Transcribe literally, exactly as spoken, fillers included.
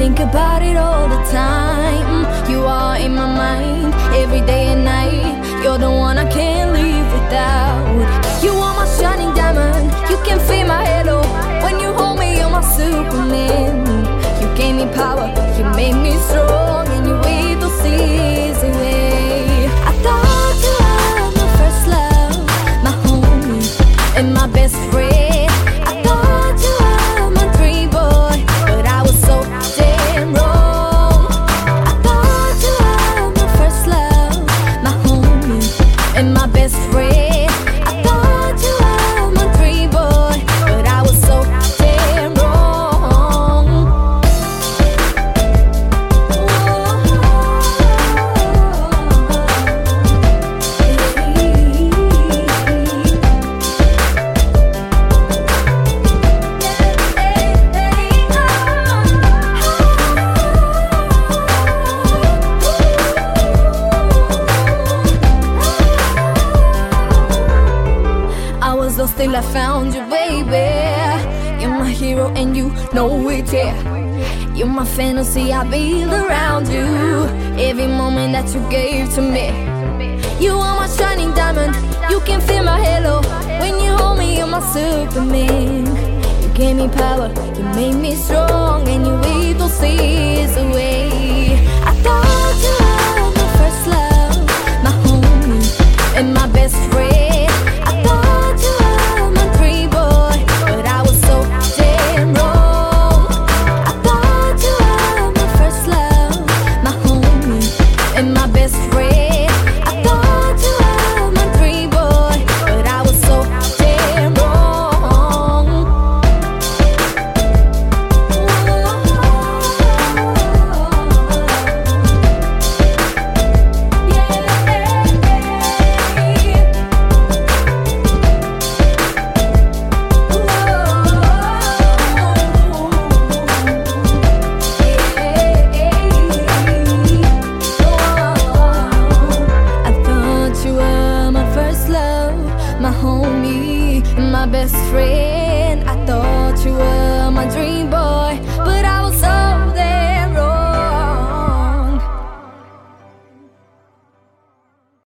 think about it all the time. You are in my mind every day and night. You're the one I can't live without. You are my shining diamond, you can feel my halo. When you hold me, you're my Superman. You gave me power, you made me strong, and you wave those seas away. I thought you were my first love, my homie and my best friend. I thought you were my dream boy, but I was so damn wrong. I thought you were my first love, my homie and my best friend. Still I found you, baby. You're my hero and you know it, yeah. You're my fantasy, I build around you. Every moment that you gave to me. You are my shining diamond, you can feel my halo. When you hold me, you're my Superman. You gave me power, you made me strong, and you wave those seas away. I thought you were my first love, my homie and my best friend. My homie, my best friend. I thought you were my dream boy.